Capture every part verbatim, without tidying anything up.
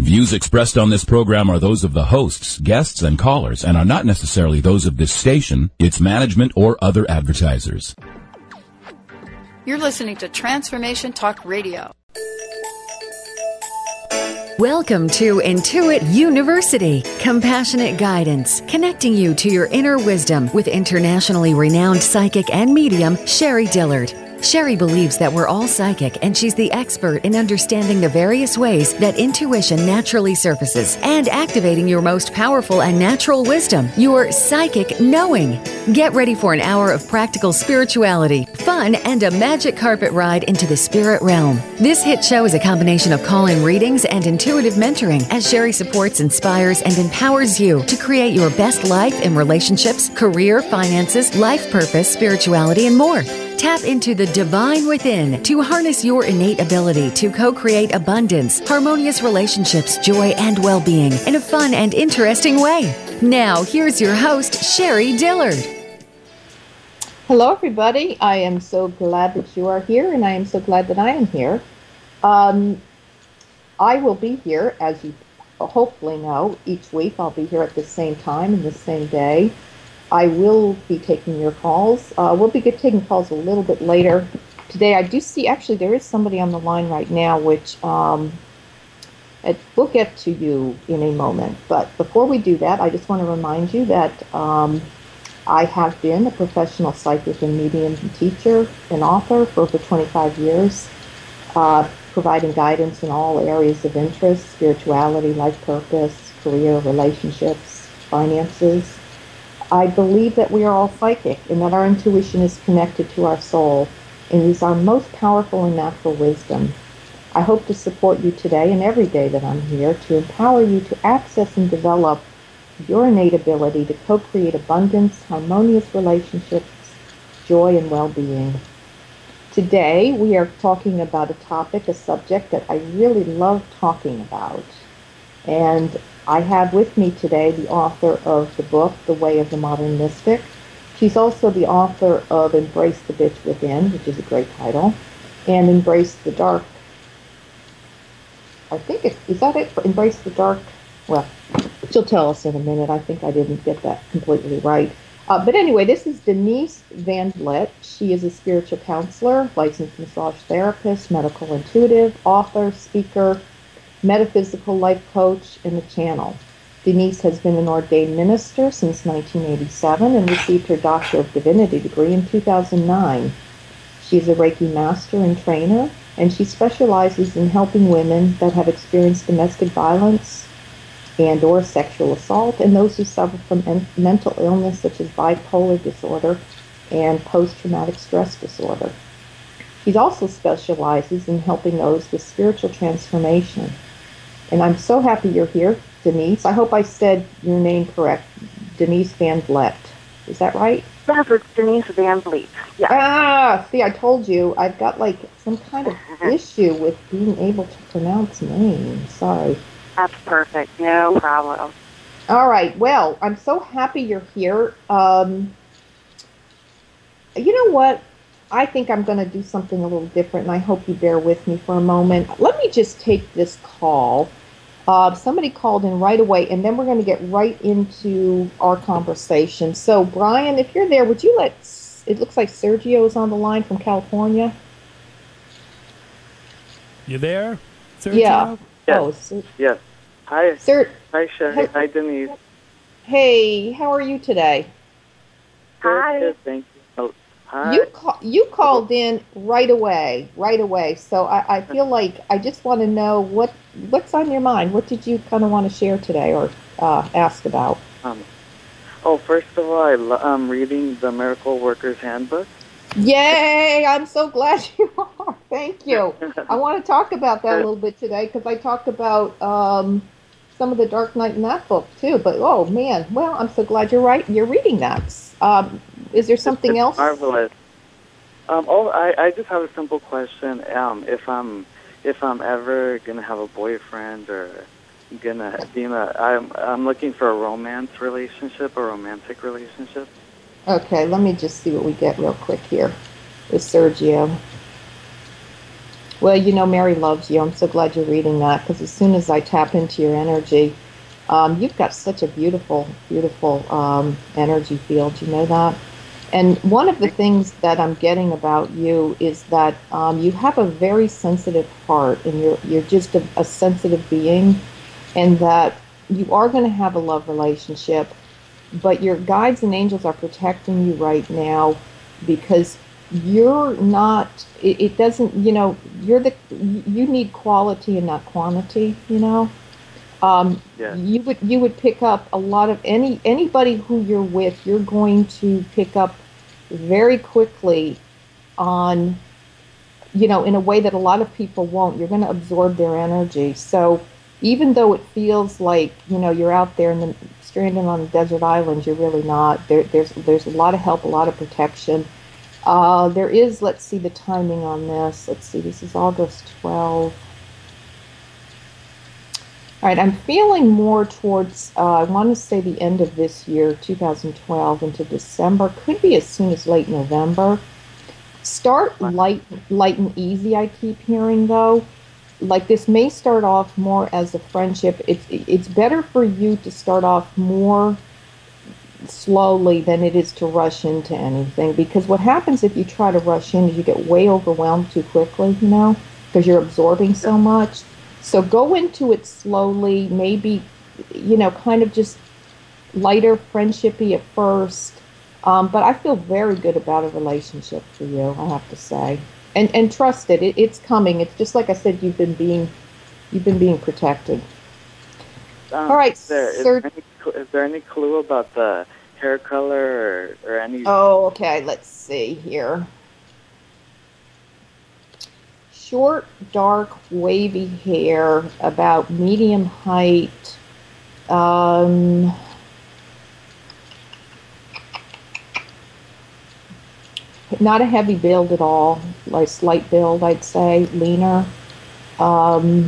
Views expressed on this program are those of the hosts, guests, and callers, and are not necessarily those of this station, its management, or other advertisers. You're listening to Transformation Talk Radio. Welcome to Intuit University, compassionate guidance, connecting you to your inner wisdom with internationally renowned psychic and medium, Sherry Dillard. Sherry believes that we're all psychic, and she's the expert in understanding the various ways that intuition naturally surfaces and activating your most powerful and natural wisdom, your psychic knowing. Get ready for an hour of practical spirituality, fun, and a magic carpet ride into the spirit realm. This hit show is a combination of call-in readings and intuitive mentoring, as Sherry supports, inspires, and empowers you to create your best life in relationships, career, finances, life purpose, spirituality, and more. Tap into the divine within to harness your innate ability to co-create abundance, harmonious relationships, joy, and well-being in a fun and interesting way. Now, here's your host, Sherry Dillard. Hello, everybody. I am so glad that you are here, and I am so glad that I am here. Um, I will be here, as you hopefully know, each week. I'll be here at the same time and the same day. I will be taking your calls. Uh, we'll be taking calls a little bit later today. I do see, actually, there is somebody on the line right now, which um, it, we'll get to you in a moment. But before we do that, I just want to remind you that um, I have been a professional psychic and medium and teacher and author for over twenty-five years, uh, providing guidance in all areas of interest: spirituality, life purpose, career, relationships, finances. I believe that we are all psychic and that our intuition is connected to our soul and is our most powerful and natural wisdom. I hope to support you today and every day that I'm here to empower you to access and develop your innate ability to co-create abundance, harmonious relationships, joy, and well-being. Today, we are talking about a topic, a subject that I really love talking about. And I have with me today the author of the book, The Way of the Modern Mystic. She's also the author of Embrace the Bitch Within, which is a great title, and Embrace the Dark. I think it, is that it? Embrace the Dark? Well, she'll tell us in a minute. I think I didn't get that completely right. Uh, but anyway, this is Denise Van Vliet. She is a spiritual counselor, licensed massage therapist, medical intuitive, author, speaker, metaphysical life coach, and a channel. Denise has been an ordained minister since nineteen eighty-seven and received her Doctor of Divinity degree in two thousand nine. She is a Reiki master and trainer, and she specializes in helping women that have experienced domestic violence and or sexual assault, and those who suffer from en- mental illness such as bipolar disorder and post-traumatic stress disorder. She also specializes in helping those with spiritual transformation. And I'm so happy you're here, Denise. I hope I said your name correct. Denise Van Vliet. Is that right? Yes, it's Denise Van Vliet. Yeah. Ah, see, I told you. I've got, like, some kind of issue with being able to pronounce names. Sorry. That's perfect. No problem. All right. Well, I'm so happy you're here. Um, you know what? I think I'm going to do something a little different, and I hope you bear with me for a moment. Let me just take this call. Uh, somebody called in right away, and then we're going to get right into our conversation. So, Brian, if you're there, would you let, it looks like Sergio is on the line from California. You there, Sergio? Yeah. Yes. Oh, Ser- yes. Hi. Sir- Hi, Sherry. Hi, Denise. Hey, how are you today? Hi. Good, thank you. Oh, hi. You call, you called in right away, right away. So I, I feel like I just want to know what what's on your mind. What did you kind of want to share today or uh, ask about? Um, oh, first of all, I lo- I'm reading the Miracle Worker's Handbook. Yay! I'm so glad you are. Thank you. I want to talk about that a little bit today because I talked about um, some of the Dark Night in that book too. But oh man, well, I'm so glad you're right. You're reading that. Um, is there something it's else? Marvelous. Um, oh, I, I just have a simple question. Um, if I'm if I'm ever gonna have a boyfriend or gonna be in a, I'm I'm looking for a romance relationship, a romantic relationship. Okay, let me just see what we get real quick here with Sergio. Well, you know, Mary loves you. I'm so glad you're reading that, because as soon as I tap into your energy, um, you've got such a beautiful, beautiful um, energy field. You know that? And one of the things that I'm getting about you is that um, you have a very sensitive heart, and you're you're just a, a sensitive being, and that you are going to have a love relationship, but your guides and angels are protecting you right now because you're not, it, it doesn't, you know, you're the, you need quality and not quantity, you know. Um, Yeah. you would you would pick up a lot of any anybody who you're with, you're going to pick up very quickly on, you know, in a way that a lot of people won't. You're going to absorb their energy. So even though it feels like, you know, you're out there in the stranded on a desert island, you're really not. There, there's there's a lot of help, a lot of protection. Uh, there is, let's see the timing on this. Let's see, this is August twelfth. All right, I'm feeling more towards, uh, I want to say the end of this year, two thousand twelve, into December. Could be as soon as late November. Start light, light and easy, I keep hearing, though. Like, this may start off more as a friendship. It's, it's better for you to start off more slowly than it is to rush into anything. Because what happens if you try to rush in is you get way overwhelmed too quickly, you know, because you're absorbing so much. So go into it slowly, maybe, you know, kind of just lighter, friendshipy at first. Um, but I feel very good about a relationship for you, I have to say. And and trust it. it. It's coming. It's just like I said, you've been being you've been being protected. Um, All right, is there, is, sir. there any, cl- is there any clue about the hair color or, or any... Oh, okay. Let's see here. Short, dark, wavy hair, about medium height. Um, not a heavy build at all, like slight build, I'd say, leaner. Um,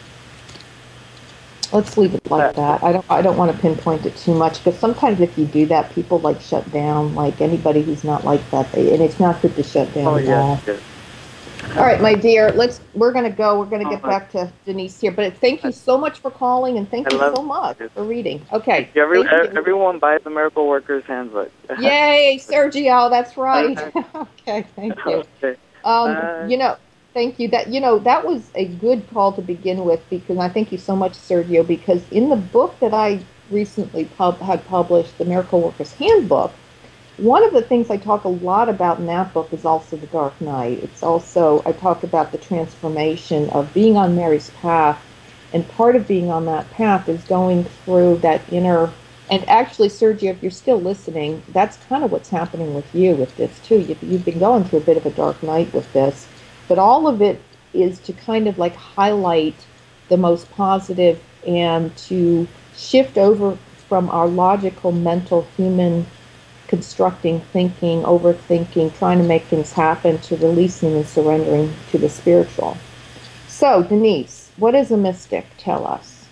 let's leave it like that. I don't. I don't want to pinpoint it too much, because sometimes if you do that, people like shut down. Like anybody who's not like that, they, and it's not good to shut down Oh, at yes, all. yes. All right, my dear, let's, we're going to go. We're going to get Uh-huh. back to Denise here. But thank you so much for calling, and thank I you love so much it. for reading. Okay. Every, thank you. everyone buys the Miracle Workers Handbook. Yay, Sergio, that's right. Okay, thank you. Okay. Um, Bye. you know, thank you. That, you know, that was a good call to begin with, because I thank you so much, Sergio, because in the book that I recently pub- had published, the Miracle Workers Handbook, one of the things I talk a lot about in that book is also the Dark Night. It's also, I talk about the transformation of being on Mary's path, and part of being on that path is going through that inner, and actually, Sergio, if you're still listening, that's kind of what's happening with you with this too. You've, you've been going through a bit of a dark night with this, but all of it is to kind of like highlight the most positive and to shift over from our logical, mental, human constructing, thinking, overthinking, trying to make things happen, to releasing and surrendering to the spiritual. So, Denise, what is a mystic? Tell us.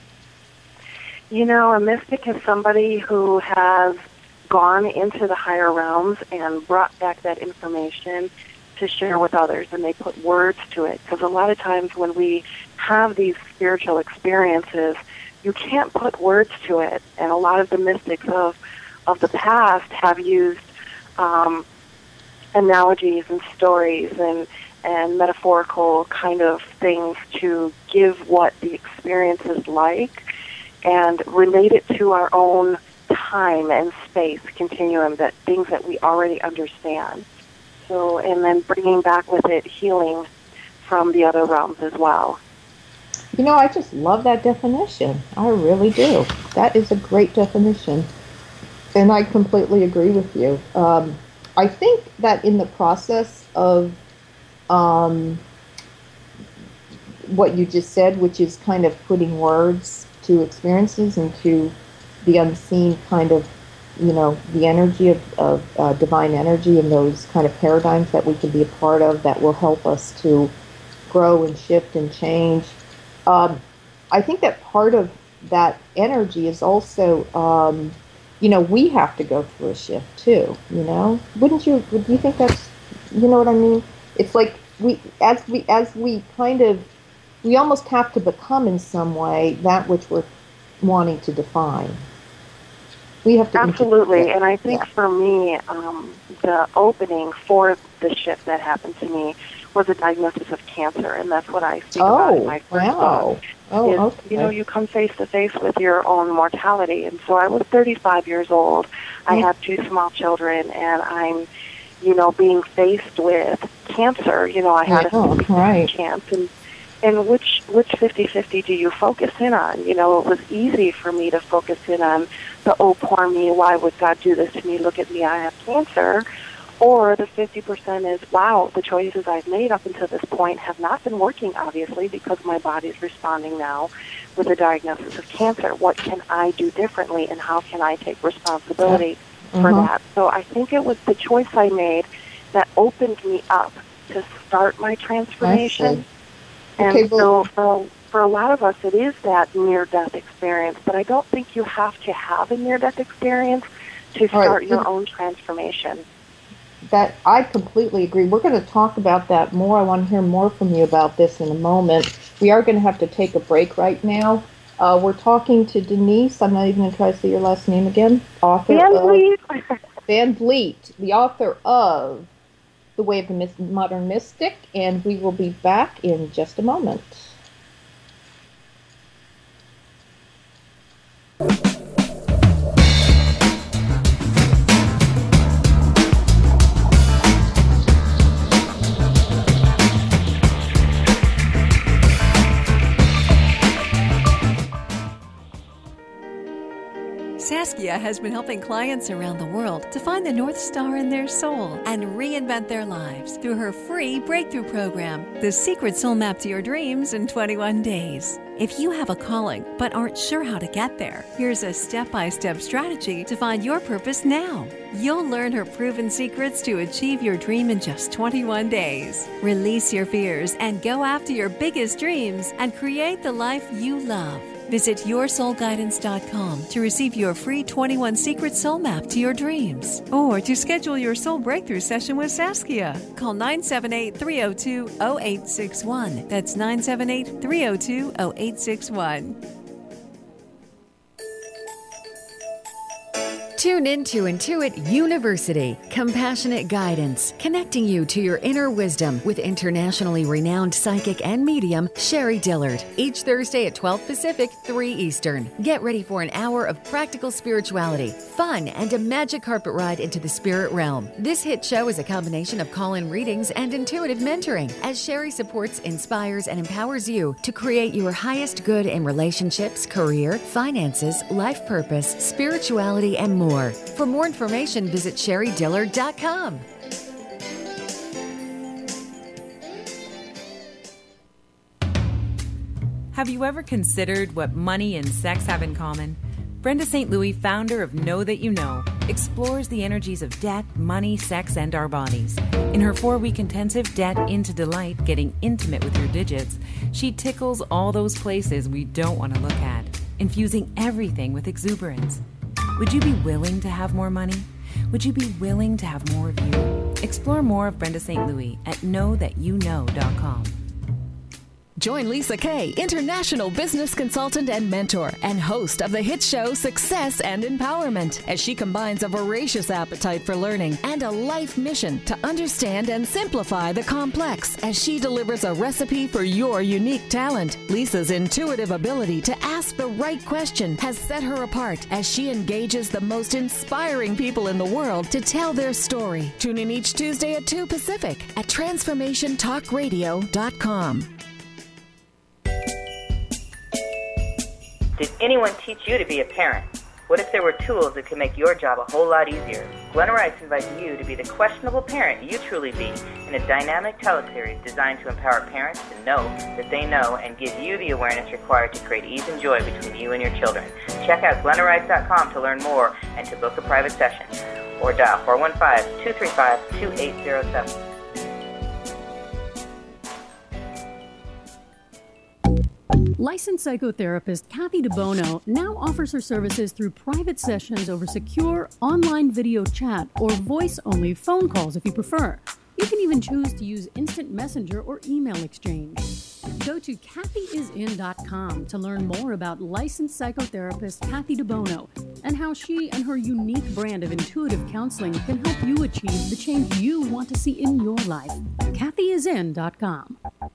You know, a mystic is somebody who has gone into the higher realms and brought back that information to share with others, and they put words to it. Because a lot of times when we have these spiritual experiences, you can't put words to it. And a lot of the mystics of of the past have used um, analogies and stories and, and metaphorical kind of things to give what the experience is like and relate it to our own time and space continuum, that things that we already understand. So, and then bringing back with it healing from the other realms as well. You know, I just love that definition. I really do. That is a great definition. And I completely agree with you. Um, I think that in the process of um, what you just said, which is kind of putting words to experiences and to the unseen kind of, you know, the energy of, of uh, divine energy and those kind of paradigms that we can be a part of that will help us to grow and shift and change. Um, I think that part of that energy is also... Um, you know, we have to go through a shift too, you know? Wouldn't you, would you think that's, you know what I mean? It's like we as we as we kind of we almost have to become in some way that which we're wanting to define. We have to absolutely, and I think yeah. for me, um, the opening for the shift that happened to me was a diagnosis of cancer, and that's what I speak oh, about in my first wow. book. Oh, is, okay. You know, you come face to face with your own mortality, and so I was thirty-five years old. I oh. have two small children, and I'm, you know, being faced with cancer. You know, I had oh, a right. chance, and and which which fifty-fifty do you focus in on? You know, it was easy for me to focus in on the, oh, poor me, why would God do this to me? Look at me, I have cancer. Or the fifty percent is, wow, the choices I've made up until this point have not been working, obviously, because my body's responding now with a diagnosis of cancer. What can I do differently, and how can I take responsibility yeah. for uh-huh. that? So I think it was the choice I made that opened me up to start my transformation. And okay, well, so for, for a lot of us, it is that near-death experience, but I don't think you have to have a near-death experience to start right. your own transformation. That I completely agree. We're going to talk about that more. I want to hear more from you about this in a moment. We are going to have to take a break right now. Uh, we're talking to Denise. I'm not even going to try to say your last name again. Author Van of Vliet. Van Vliet, the author of The Way of the Modern Mystic, and we will be back in just a moment. Saskia has been helping clients around the world to find the North Star in their soul and reinvent their lives through her free breakthrough program, The Secret Soul Map to Your Dreams in twenty-one days. If you have a calling but aren't sure how to get there, here's a step-by-step strategy to find your purpose now. You'll learn her proven secrets to achieve your dream in just twenty-one days. Release your fears and go after your biggest dreams and create the life you love. Visit your soul guidance dot com to receive your free twenty-one Secret Soul Map to your dreams. Or to schedule your soul breakthrough session with Saskia. Call nine seven eight, three oh two, oh eight six one. That's nine seven eight, three oh two, oh eight six one. Tune into Intuit University, compassionate guidance, connecting you to your inner wisdom with internationally renowned psychic and medium Sherry Dillard. Each Thursday at twelve Pacific, three Eastern. Get ready for an hour of practical spirituality, fun, and a magic carpet ride into the spirit realm. This hit show is a combination of call-in readings and intuitive mentoring, as Sherry supports, inspires, and empowers you to create your highest good in relationships, career, finances, life purpose, spirituality, and more. For more information, visit sherry dillard dot com. Have you ever considered what money and sex have in common? Brenda Saint Louis, founder of Know That You Know, explores the energies of debt, money, sex, and our bodies. In her four-week intensive Debt into Delight, Getting Intimate with Your Digits, she tickles all those places we don't want to look at, infusing everything with exuberance. Would you be willing to have more money? Would you be willing to have more of you? Explore more of Brenda Saint Louis at know that you know dot com. Join Lisa Kay, international business consultant and mentor, and host of the hit show Success and Empowerment, as she combines a voracious appetite for learning and a life mission to understand and simplify the complex, as she delivers a recipe for your unique talent. Lisa's intuitive ability to ask the right question has set her apart as she engages the most inspiring people in the world to tell their story. Tune in each Tuesday at two Pacific at transformation talk radio dot com. Did anyone teach you to be a parent? What if there were tools that could make your job a whole lot easier? Glenna Rice invites you to be the questionable parent you truly be in a dynamic teleseries designed to empower parents to know that they know and give you the awareness required to create ease and joy between you and your children. Check out glenna rice dot com to learn more and to book a private session. Or dial four one five, two three five, two eight zero seven. Licensed psychotherapist Kathy DeBono now offers her services through private sessions over secure online video chat or voice-only phone calls if you prefer. You can even choose to use instant messenger or email exchange. Go to Kathy Is In dot com to learn more about licensed psychotherapist Kathy DeBono and how she and her unique brand of intuitive counseling can help you achieve the change you want to see in your life. Kathy Is In dot com.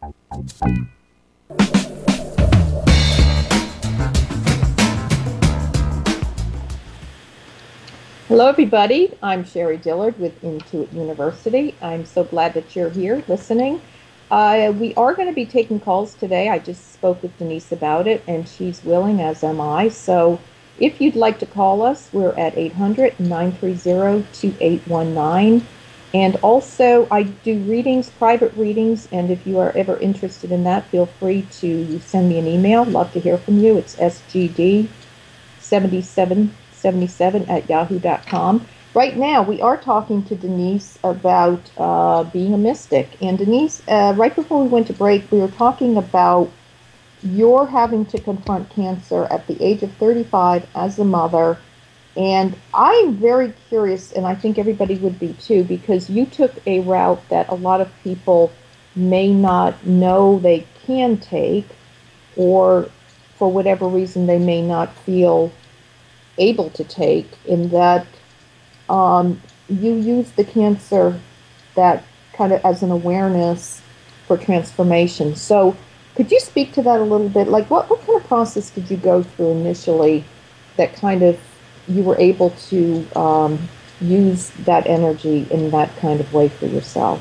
Hello, everybody. I'm Sherry Dillard with Intuit University. I'm so glad that you're here listening. Uh, we are going to be taking calls today. I just spoke with Denise about it, and she's willing, as am I. So if you'd like to call us, we're at eight hundred, nine three zero, two eight one nine. And also, I do readings, private readings, and if you are ever interested in that, feel free to send me an email. Love to hear from you. It's S G D seventy-seven seventy-seven at yahoo dot com. Right now, we are talking to Denise about uh, being a mystic. And Denise, uh, right before we went to break, we were talking about your having to confront cancer at the age of thirty-five as a mother. And I'm very curious, and I think everybody would be too, because you took a route that a lot of people may not know they can take, or for whatever reason they may not feel able to take, in that um, you use the cancer that kind of as an awareness for transformation. So could you speak to that a little bit? Like what, what kind of process did you go through initially that kind of you were able to um, use that energy in that kind of way for yourself?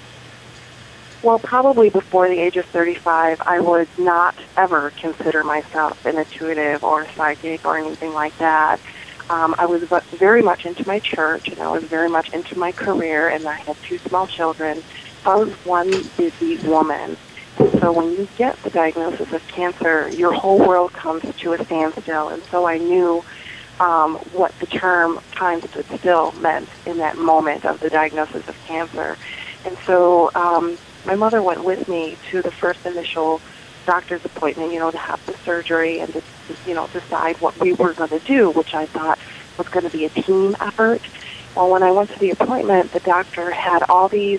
Well, probably before the age of thirty-five, I would not ever consider myself an intuitive or psychic or anything like that. Um, I was very much into my church, and I was very much into my career, and I had two small children. So I was one busy woman. And so when you get the diagnosis of cancer, your whole world comes to a standstill. And so I knew um, what the term time stood still meant in that moment of the diagnosis of cancer. And so um, my mother went with me to the first initial doctor's appointment, you know, to have the surgery and to, you know, decide what we were going to do, which I thought was going to be a team effort. Well, when I went to the appointment, the doctor had all these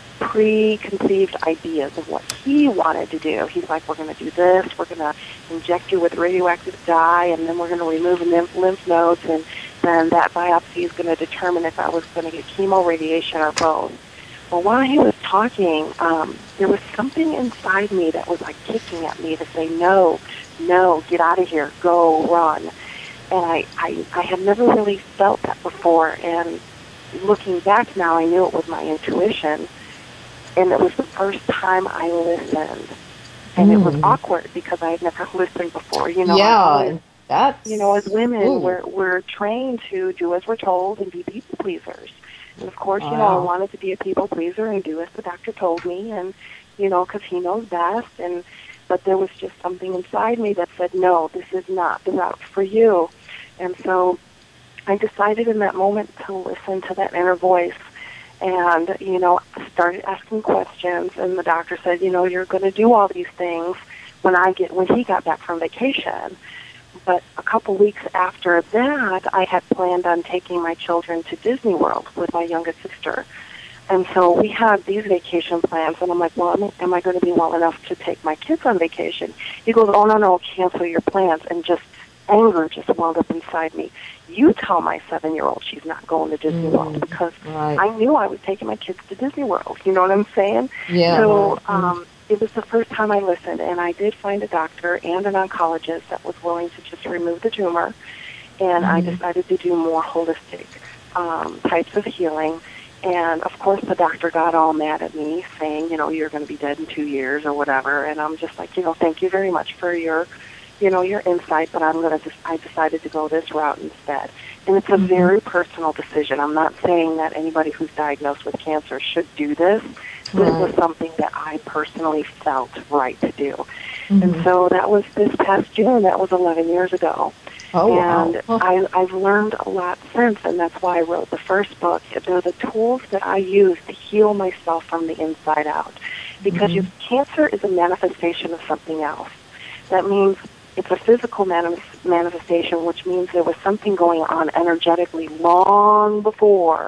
preconceived ideas of what he wanted to do. He's like, we're going to do this, we're going to inject you with radioactive dye, and then we're going to remove lymph, lymph nodes, and then that biopsy is going to determine if I was going to get chemo, radiation, or both. Well, while he was talking, um, there was something inside me that was like kicking at me to say, no, no, get out of here, go, run. And I, I, I had never really felt that before. And looking back now, I knew it was my intuition. And it was the first time I listened. And mm. it was awkward because I had never listened before. You know, yeah, was, that's... You know, as women, ooh. we're, we're trained to do as we're told and be people pleasers. And, of course, wow. you know, I wanted to be a people pleaser and do as the doctor told me, and, you know, because he knows best. And but there was just something inside me that said, no, this is not the route for you. And so I decided in that moment to listen to that inner voice and, you know, started asking questions. And the doctor said, you know, you're going to do all these things when I get when he got back from vacation. But a couple weeks after that, I had planned on taking my children to Disney World with my youngest sister. And so we had these vacation plans, and I'm like, well, am, am I going to be well enough to take my kids on vacation? He goes, oh, no, no, cancel your plans. And just anger just welled up inside me. You tell my seven-year-old she's not going to Disney mm, World, because right. I knew I was taking my kids to Disney World. You know what I'm saying? Yeah. So, um, it was the first time I listened, and I did find a doctor and an oncologist that was willing to just remove the tumor, and mm-hmm. I decided to do more holistic um, types of healing. And, of course, the doctor got all mad at me, saying, you know, you're going to be dead in two years or whatever, and I'm just like, you know, thank you very much for your, you know, your insight, but I'm going to just, I decided to go this route instead. And it's a mm-hmm. very personal decision. I'm not saying that anybody who's diagnosed with cancer should do this. This right. was something that I personally felt right to do. Mm-hmm. And so that was this past June. That was eleven years ago. Oh, and wow. I, I've learned a lot since, and that's why I wrote the first book. They're the tools that I use to heal myself from the inside out. Because mm-hmm. if cancer is a manifestation of something else. That means it's a physical manif- manifestation, which means there was something going on energetically long before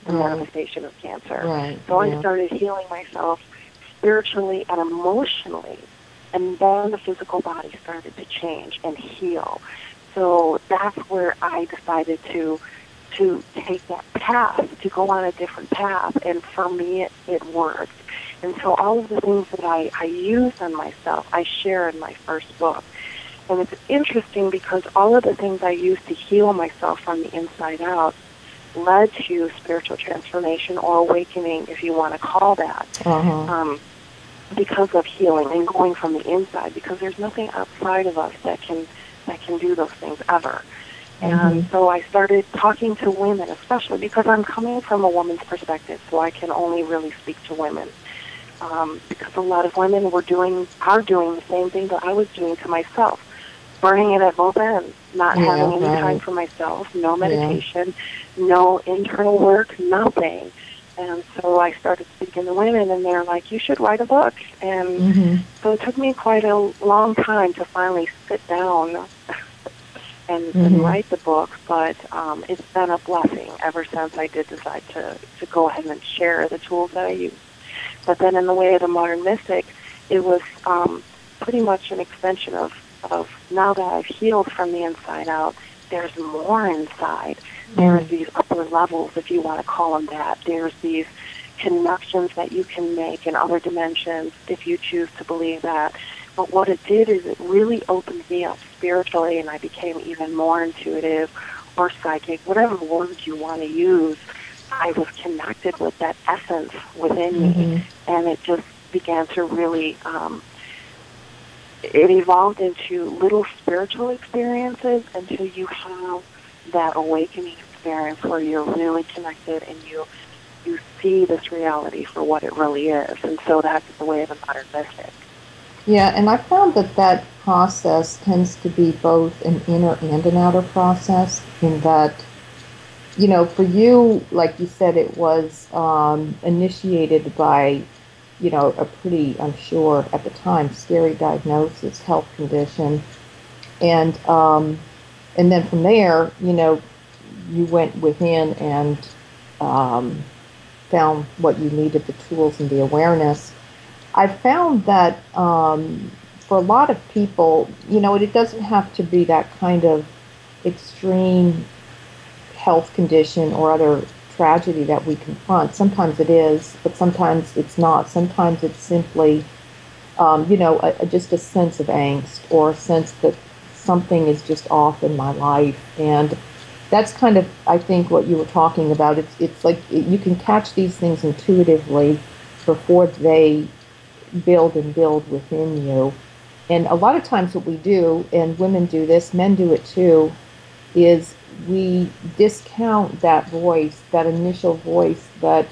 the Right. manifestation of cancer. Right. So yeah. I started healing myself spiritually and emotionally, and then the physical body started to change and heal. So that's where I decided to to take that path, to go on a different path, and for me it, it worked. And so all of the things that I, I use on myself, I share in my first book. And it's interesting because all of the things I used to heal myself from the inside out led to spiritual transformation or awakening, if you want to call that, Uh-huh. um, because of healing and going from the inside, because there's nothing outside of us that can that can do those things ever. And so I started talking to women, especially because I'm coming from a woman's perspective, so I can only really speak to women. Um, because a lot of women were doing, are doing the same thing that I was doing to myself, burning it at both ends, not Yeah, having any right. time for myself, no meditation, no internal work, nothing. And so I started speaking to women, and they're like, you should write a book. And Mm-hmm. so it took me quite a long time to finally sit down and, Mm-hmm. and write the book, but um, it's been a blessing ever since I did decide to, to go ahead and share the tools that I use. But then in the way of the modern mystic, it was um, pretty much an extension of, of now that I've healed from the inside out, there's more inside. There's these upper levels, if you want to call them that. There's these connections that you can make in other dimensions if you choose to believe that. But what it did is it really opened me up spiritually, and I became even more intuitive or psychic, whatever words you want to use. I was connected with that essence within Mm-hmm. me, and it just began to really, um, it evolved into little spiritual experiences until you have that awakening experience where you're really connected and you you see this reality for what it really is. And so that's the way of the modern mystic. Yeah, and I found that that process tends to be both an inner and an outer process, in that, you know, for you, like you said, it was um, initiated by, you know, a pretty, I'm sure, at the time, scary diagnosis, health condition. And um, and then from there, you know, you went within and um, found what you needed, the tools and the awareness. I found that um, for a lot of people, you know, it, it doesn't have to be that kind of extreme health condition or other tragedy that we confront. Sometimes it is, but sometimes it's not. Sometimes it's simply, um, you know, a, a, just a sense of angst or a sense that something is just off in my life. And that's kind of, I think, what you were talking about. It's, it's like you can catch these things intuitively before they build and build within you. And a lot of times what we do, and women do this, men do it too, is we discount that voice, that initial voice that,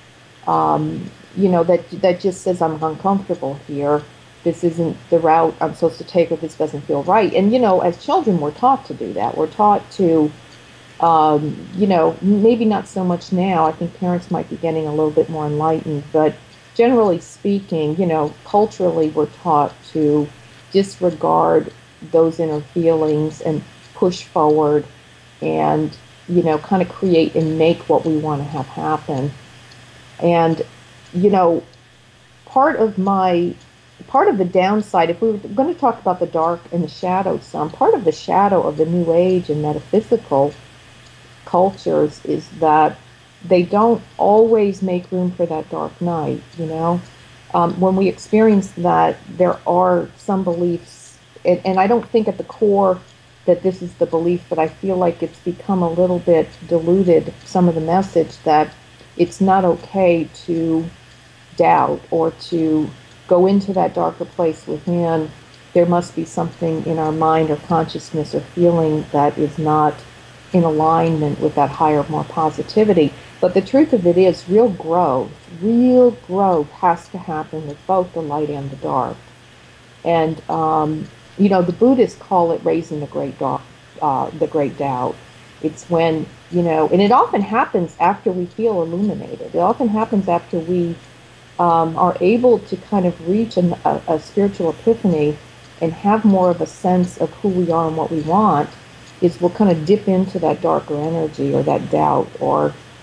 um, you know, that that just says, I'm uncomfortable here. This isn't the route I'm supposed to take, or this doesn't feel right. And, you know, as children, we're taught to do that. We're taught to, um, you know, maybe not so much now. I think parents might be getting a little bit more enlightened, but generally speaking, you know, culturally, we're taught to disregard those inner feelings and push forward and, you know, kind of create and make what we want to have happen. And, you know, part of my, part of the downside, if we were going to talk about the dark and the shadow some, part of the shadow of the New Age and metaphysical cultures is that they don't always make room for that dark night, you know. Um, when we experience that, there are some beliefs, and, and I don't think at the core that this is the belief, but I feel like it's become a little bit diluted, some of the message that it's not okay to doubt or to go into that darker place within. There must be something in our mind or consciousness or feeling that is not in alignment with that higher, more positivity. But the truth of it is, real growth, real growth has to happen with both the light and the dark. And, um, you know, the Buddhists call it raising the great dark, uh, the great doubt. It's when, you know, and it often happens after we feel illuminated. It often happens after we um, are able to kind of reach an, a, a spiritual epiphany and have more of a sense of who we are and what we want, is we'll kind of dip into that darker energy or that doubt or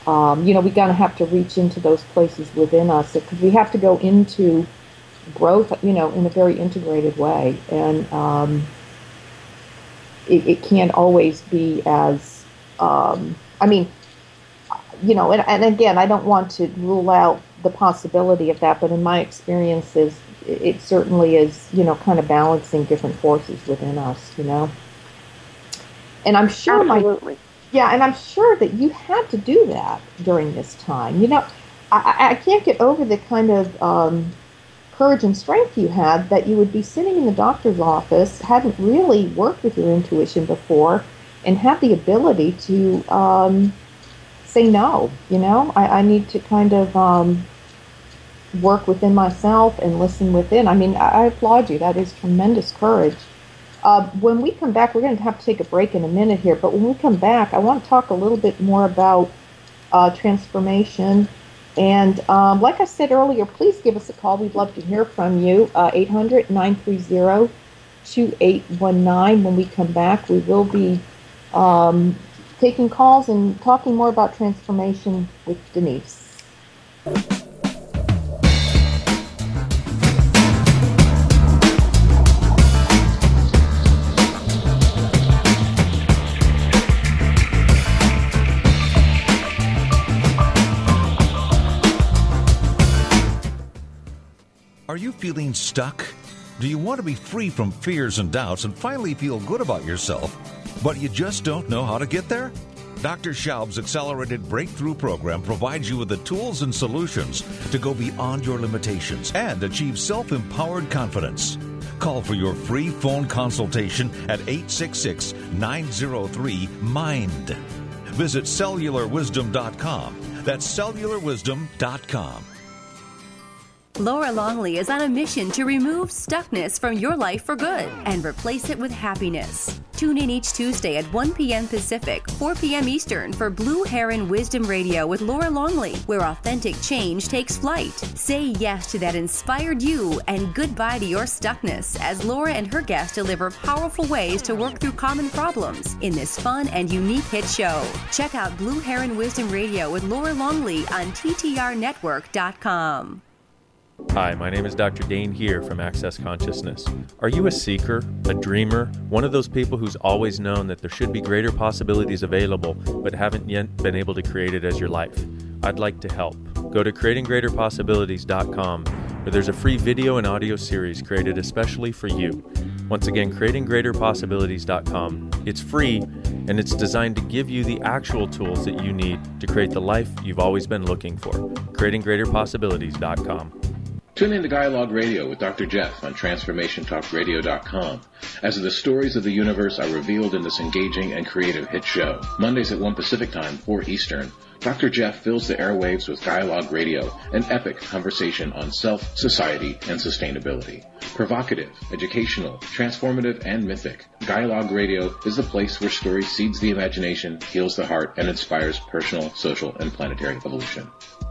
um, you know, we're going to have to reach into those places within us because we have to go into growth, you know, in a very integrated way. And um, it, it can't always be as, um, I mean, you know, and, and again, I don't want to rule out the possibility of that, but in my experiences, it, it certainly is, you know, kind of balancing different forces within us, you know. And I'm sure Absolutely. my... Yeah, and I'm sure that you had to do that during this time. You know, I, I can't get over the kind of um, courage and strength you had that you would be sitting in the doctor's office, hadn't really worked with your intuition before, and had the ability to um, say no. You know, I, I need to kind of um, work within myself and listen within. I mean, I, I applaud you. That is tremendous courage. Uh, when we come back, we're going to have to take a break in a minute here, but when we come back, I want to talk a little bit more about uh, transformation. And um, like I said earlier, please give us a call. We'd love to hear from you, uh, eight hundred, nine three zero, two eight one nine. When we come back, we will be um, taking calls and talking more about transformation with Denise. Are you feeling stuck? Do you want to be free from fears and doubts and finally feel good about yourself, but you just don't know how to get there? Doctor Schaub's Accelerated Breakthrough Program provides you with the tools and solutions to go beyond your limitations and achieve self-empowered confidence. Call for your free phone consultation at eight six six, nine zero three, MIND. Visit cellular wisdom dot com. That's cellular wisdom dot com. Laura Longley is on a mission to remove stuckness from your life for good and replace it with happiness. Tune in each Tuesday at one p.m. Pacific, four p.m. Eastern for Blue Heron Wisdom Radio with Laura Longley, where authentic change takes flight. Say yes to that inspired you and goodbye to your stuckness as Laura and her guests deliver powerful ways to work through common problems in this fun and unique hit show. Check out Blue Heron Wisdom Radio with Laura Longley on T T R network dot com. Hi, my name is Doctor Dane here from Access Consciousness. Are you a seeker, a dreamer, one of those people who's always known that there should be greater possibilities available but haven't yet been able to create it as your life? I'd like to help. Go to creating greater possibilities dot com where there's a free video and audio series created especially for you. Once again, creating greater possibilities dot com. It's free and it's designed to give you the actual tools that you need to create the life you've always been looking for. creating greater possibilities dot com. Tune in to Dialogue Radio with Doctor Jeff on transformation talk radio dot com as the stories of the universe are revealed in this engaging and creative hit show. Mondays at one Pacific Time, four Eastern, Doctor Jeff fills the airwaves with Dialogue Radio, an epic conversation on self, society, and sustainability. Provocative, educational, transformative, and mythic, Dialogue Radio is the place where story seeds the imagination, heals the heart, and inspires personal, social, and planetary evolution.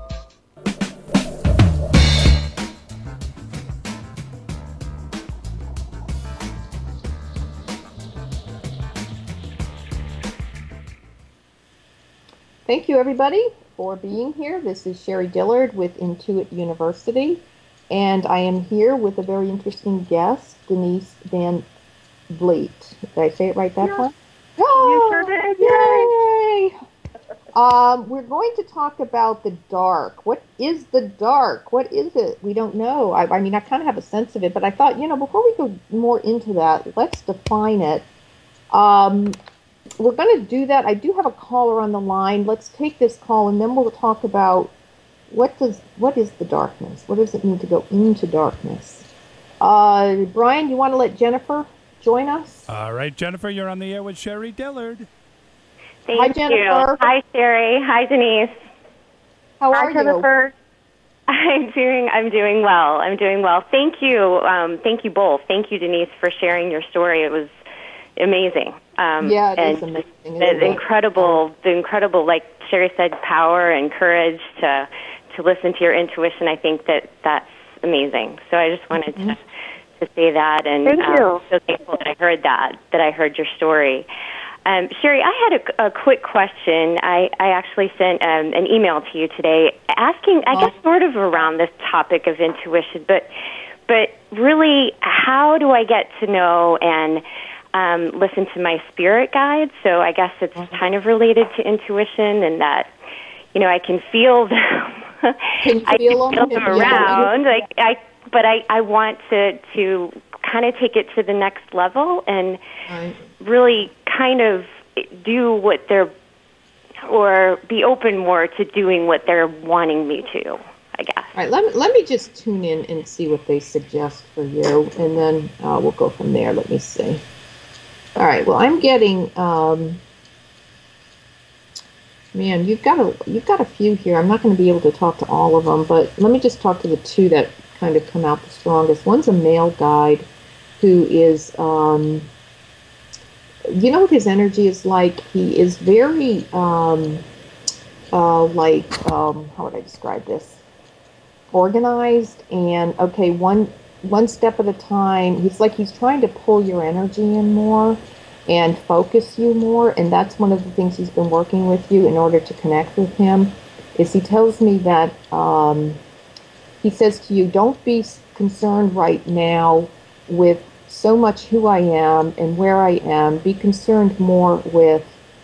Thank you, everybody, for being here. This is Sherry Dillard with Intuit University, and I am here with a very interesting guest, Denise Van Vliet. Did I say it right that time? Yeah. Oh, you sure did. Yay! um, we're going to talk about the dark. What is the dark? What is it? We don't know. I, I mean, I kind of have a sense of it, but I thought, you know, before we go more into that, let's define it. Um... We're going to do that. I do have a caller on the line. Let's take this call, and then we'll talk about what does what is the darkness? What does it mean to go into darkness? Uh, Brian, you want to let Jennifer join us? All right, Jennifer, you're on the air with Sherry Dillard. Thank Hi, Jennifer. You. Hi, Sherry. Hi, Denise. How Hi, are Jennifer. you? I'm doing. I'm doing well. I'm doing well. Thank you. Um, thank you both. Thank you, Denise, for sharing your story. It was amazing. Um, yeah, it and is amazing. The, the incredible, the incredible, like Sherry said, power and courage to to listen to your intuition. I think that that's amazing. So I just wanted mm-hmm. to to say that, and Thank um, you. so thankful that I heard that, that I heard your story. Um, Sherry, I had a, a quick question. I, I actually sent um, an email to you today asking, I guess, sort of around this topic of intuition, but but really, how do I get to know and um, listen to my spirit guides? So I guess it's kind of related to intuition, and that, you know, I can feel them. Can you I feel can feel them? them Yeah. around. Like I, but I, I want to to kind of take it to the next level and Right. really kind of do what they're, or be open more to doing what they're wanting me to, I guess. All right, let me, let me just tune in and see what they suggest for you, and then uh, we'll go from there. Let me see. All right, well, I'm getting, um, man, you've got a, you've got a few here. I'm not going to be able to talk to all of them, but let me just talk to the two that kind of come out the strongest. One's a male guide who is, um, you know what his energy is like? He is very, um, uh, like, um, how would I describe this? Organized and, okay, one one step at a time. He's like he's trying to pull your energy in more and focus you more, and that's one of the things he's been working with you in order to connect with him, is he tells me that, um, he says to you, don't be concerned right now with so much who I am and where I am. Be concerned more with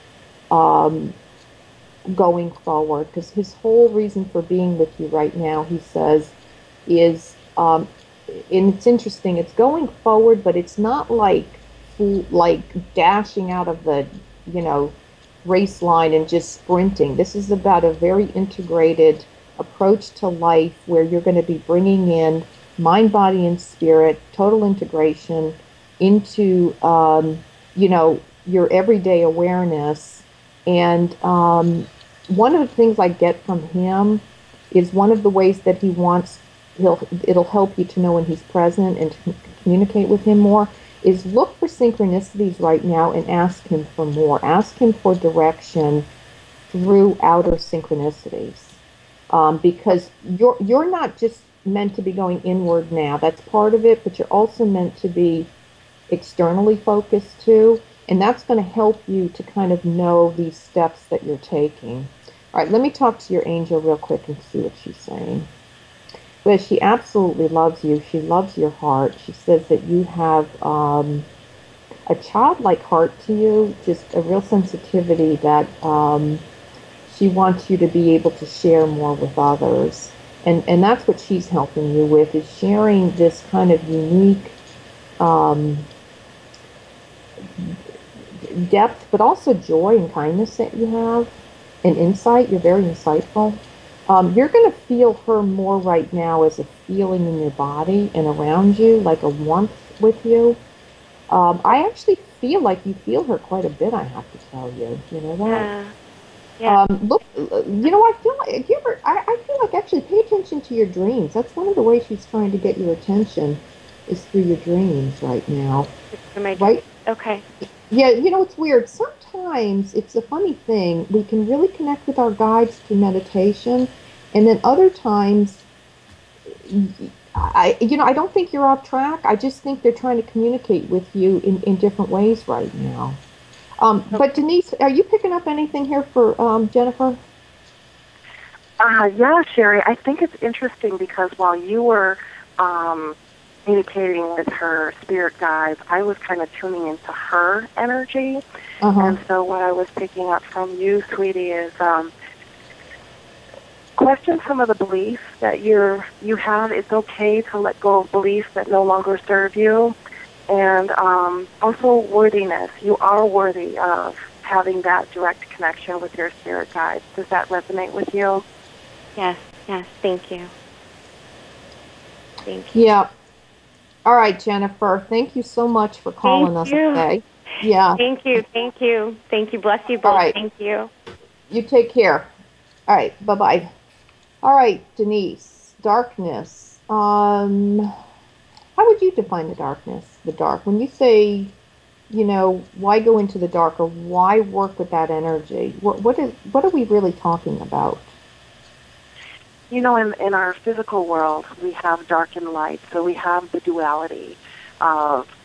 um, going forward, because his whole reason for being with you right now, he says, is, um, and it's interesting, it's going forward, but it's not like like dashing out of the, you know, race line and just sprinting. This is about a very integrated approach to life where you're going to be bringing in mind, body, and spirit, total integration into, um, you know, your everyday awareness. And um, one of the things I get from him is one of the ways that he wants, he'll, it'll help you to know when he's present and to communicate with him more, is look for synchronicities right now and ask him for more. Ask him for direction through outer synchronicities. Um, because you're you're not just meant to be going inward now. That's part of it, but you're also meant to be externally focused too. And that's going to help you to kind of know these steps that you're taking. All right, let me talk to your angel real quick and see what she's saying. Well, she absolutely loves you. She loves your heart. She says that you have um, a childlike heart to you, just a real sensitivity that um, she wants you to be able to share more with others. And and that's what she's helping you with, is sharing this kind of unique um, depth, but also joy and kindness that you have, and insight. You're very insightful. Um, you're going to feel her more right now as a feeling in your body and around you, like a warmth with you. Um, I actually feel like you feel her quite a bit, I have to tell you. You know that? Yeah. Yeah. Um, look, you know, I feel like, you ever, I, I feel like actually pay attention to your dreams. That's one of the ways she's trying to get your attention, is through your dreams right now. Right? Okay. Yeah, you know, it's weird. Sometimes it's a funny thing. We can really connect with our guides through meditation, and then other times, I, you know, I don't think you're off track. I just think they're trying to communicate with you in, in different ways right now. Um, but Denise, are you picking up anything here for um, Jennifer? Uh, yeah, Sherry, I think it's interesting because while you were um, communicating with her spirit guides, I was kind of tuning into her energy. Uh-huh. And so what I was picking up from you, sweetie, is um, question some of the beliefs that you're, you have. It's okay to let go of beliefs that no longer serve you. And um, also worthiness. You are worthy of having that direct connection with your spirit guides. Does that resonate with you? Yes, yes, thank you. Thank you. Yeah. All right, Jennifer, thank you so much for calling Thank us you. today. Yeah. Thank you, thank you. Thank you. Bless you both. All right. Thank you. You take care. All right, bye-bye. All right, Denise, darkness. Um, how would you define the darkness, the dark? When you say, you know, why go into the dark, or why work with that energy? What, what is, what are we really talking about? You know, in, in our physical world, we have dark and light, so we have the duality of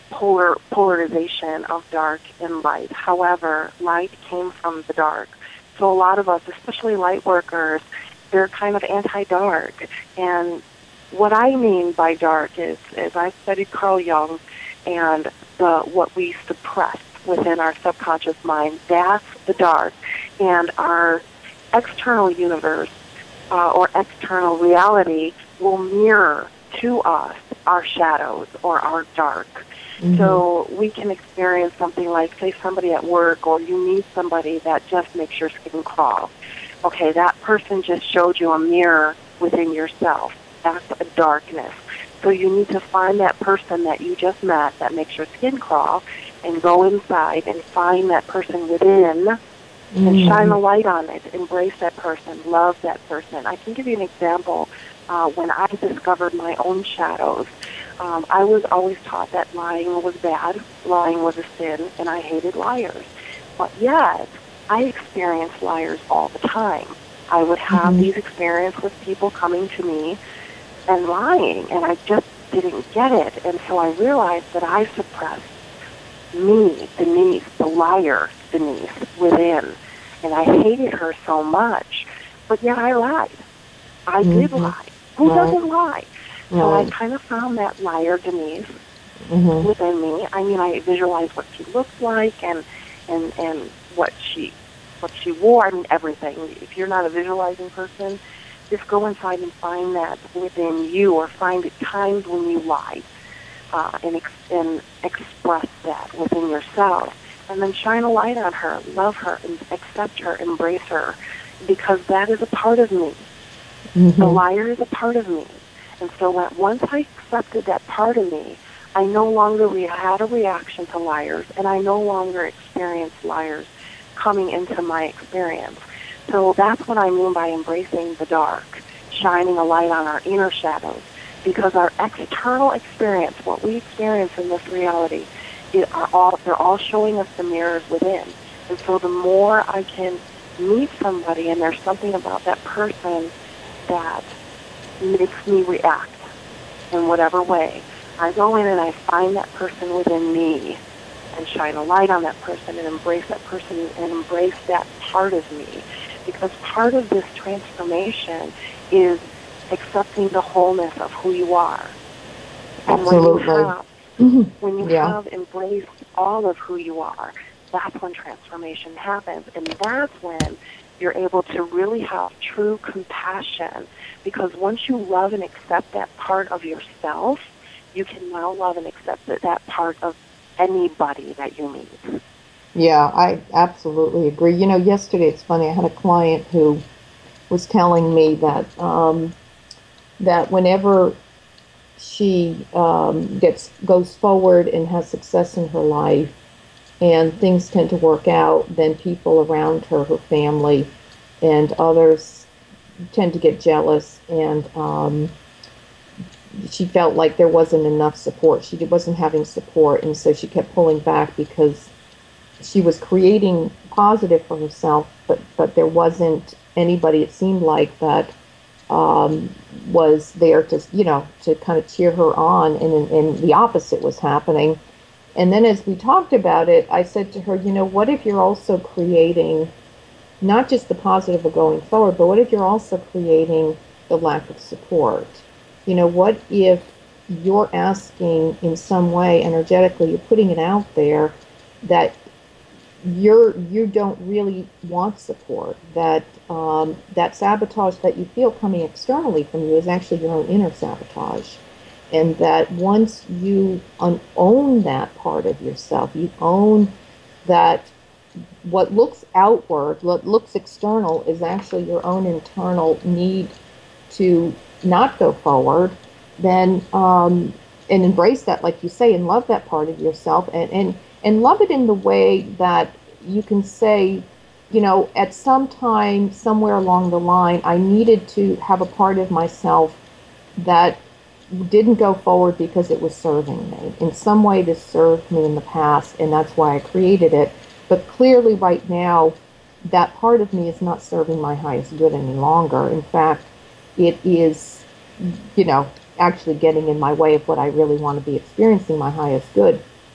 polar polarization of dark and light. However, light came from the dark. So a lot of us, especially light workers, they're kind of anti-dark. And what I mean by dark is, is I studied Carl Jung, and the what we suppress within our subconscious mind, that's the dark. And our external universe uh, or external reality will mirror to us our shadows or our dark. Mm-hmm. So we can experience something like, say, somebody at work, or you meet somebody that just makes your skin crawl. Okay, that person just showed you a mirror within yourself. That's a darkness. So you need to find that person that you just met that makes your skin crawl and go inside and find that person within mm-hmm. and shine a light on it. Embrace that person. Love that person. I can give you an example. Uh, when I discovered my own shadows, um, I was always taught that lying was bad, lying was a sin, and I hated liars. But yet, I experienced liars all the time. I would have mm-hmm. these experiences with people coming to me and lying, and I just didn't get it. And so I realized that I suppressed me, Denise, the liar Denise, within. And I hated her so much, but yet I lied. I mm-hmm. did lie. Who right. doesn't lie? So right. I kind of found that liar Denise mm-hmm. within me. I mean, I visualized what she looked like and and and what she what she wore. I mean, everything. If you're not a visualizing person, just go inside and find that within you, or find the times when you lie, uh, and ex- and express that within yourself, and then shine a light on her, love her, and accept her, embrace her, because that is a part of me. Mm-hmm. The liar is a part of me. And so when, once I accepted that part of me, I no longer re- had a reaction to liars, and I no longer experienced liars coming into my experience. So that's what I mean by embracing the dark, shining a light on our inner shadows, because our external experience, what we experience in this reality, it are all, they're all showing us the mirrors within. And so the more I can meet somebody and there's something about that person that makes me react in whatever way, I go in and I find that person within me and shine a light on that person and embrace that person and embrace that part of me. Because part of this transformation is accepting the wholeness of who you are. And Absolutely. when you have, mm-hmm. when you yeah. have embraced all of who you are, that's when transformation happens. And that's when you're able to really have true compassion. Because once you love and accept that part of yourself, you can now love and accept that, that part of anybody that you meet. Yeah, I absolutely agree. You know, yesterday, it's funny, I had a client who was telling me that um, that whenever she um, gets goes forward and has success in her life and things tend to work out, then people around her, her family, and others tend to get jealous, and um, she felt like there wasn't enough support. She wasn't having support, and so she kept pulling back because she was creating positive for herself, but, but there wasn't anybody, it seemed like, that um, was there to, you know, to kind of cheer her on, and, and the opposite was happening. And then as we talked about it, I said to her, you know, what if you're also creating not just the positive of going forward, but what if you're also creating the lack of support? You know, what if you're asking in some way, energetically, you're putting it out there that you're you don't really want support, that um, that sabotage that you feel coming externally from you is actually your own inner sabotage, and that once you un- own that part of yourself, you own that what looks outward, what looks external, is actually your own internal need to not go forward, then um, and embrace that, like you say, and love that part of yourself, and and. And love it in the way that you can say, you know, at some time, somewhere along the line, I needed to have a part of myself that didn't go forward because it was serving me. In some way, this served me in the past, and that's why I created it. But clearly, right now, that part of me is not serving my highest good any longer. In fact, it is, you know, actually getting in my way of what I really want to be experiencing, my highest good.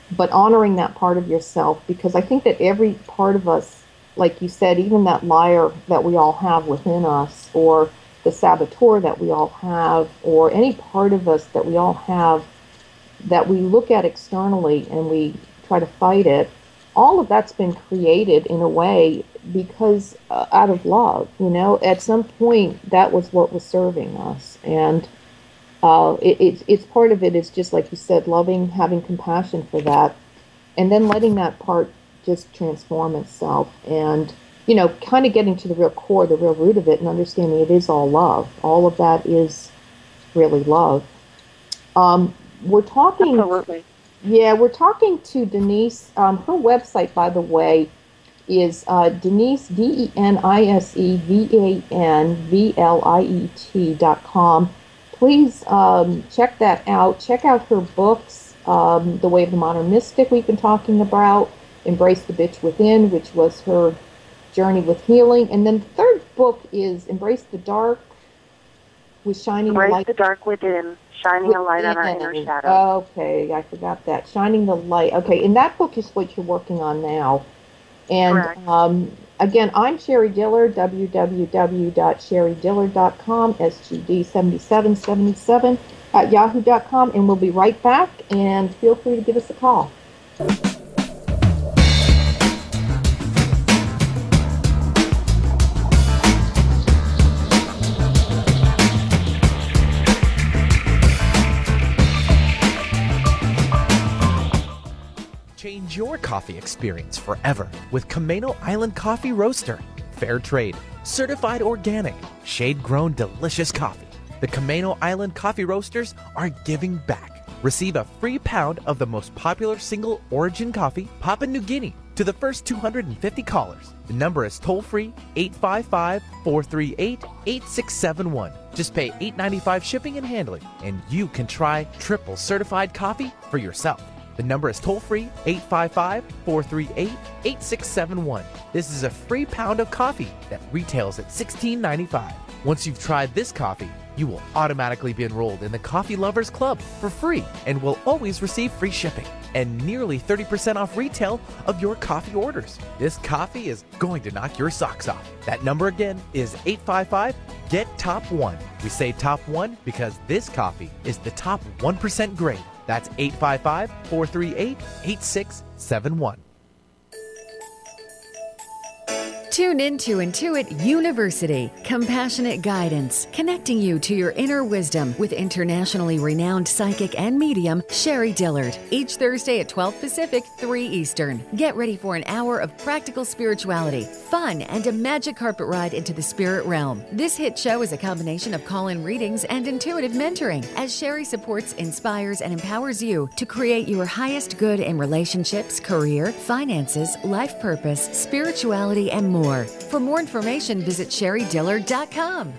but honoring that part of yourself, because I think that every part of us, like you said, even that liar that we all have within us, or the saboteur that we all have, or any part of us that we all have that we look at externally and we try to fight it, all of that's been created in a way because uh, out of love, you know, at some point that was what was serving us. And uh, it, it, it's part of it is just like you said, loving, having compassion for that, and then letting that part just transform itself. And, you know, kind of getting to the real core, the real root of it, and understanding it is all love. All of that is really love. Um, we're talking... Absolutely. Yeah, we're talking to Denise. Um, her website, by the way, is uh, Denise, D E N I S E V A N V L I E T dot com. Please um, check that out. Check out her books, um, The Way of the Modern Mystic we've been talking about, Embrace the Bitch Within, which was her journey with healing. And then the third book is Embrace the Dark, with Shining Embrace Light. the Dark Within. Shining a light on our inner shadow. Okay, I forgot that. Shining the light. Okay, and that book is what you're working on now. And um, again, I'm Sherry Dillard, w w w dot sherry dillard dot com, S G D seven seven seven seven at yahoo dot com, and we'll be right back, and feel free to give us a call. Change your coffee experience forever with Camano Island Coffee Roaster. Fair trade, certified organic, shade-grown delicious coffee. The Camano Island Coffee Roasters are giving back. Receive a free pound of the most popular single origin coffee, Papua New Guinea, to the first two hundred fifty callers. The number is toll-free eight five five, four three eight, eight six seven one. Just pay eight dollars and ninety-five cents shipping and handling, and you can try triple certified coffee for yourself. The number is toll-free eight five five, four three eight, eight six seven one. This is a free pound of coffee that retails at sixteen ninety-five. Once you've tried this coffee, you will automatically be enrolled in the Coffee Lovers Club for free and will always receive free shipping and nearly thirty percent off retail of your coffee orders. This coffee is going to knock your socks off. That number again is eight five five, get top one. We say top one because this coffee is the top one percent grade. That's eight five five, four three eight, eight six seven one. Tune in to Intuit University, compassionate guidance, connecting you to your inner wisdom with internationally renowned psychic and medium, Sherry Dillard. Each Thursday at twelve Pacific, three Eastern. Get ready for an hour of practical spirituality, fun, and a magic carpet ride into the spirit realm. This hit show is a combination of call-in readings and intuitive mentoring, as Sherry supports, inspires, and empowers you to create your highest good in relationships, career, finances, life purpose, spirituality, and more. For more information, visit sherry dillard dot com.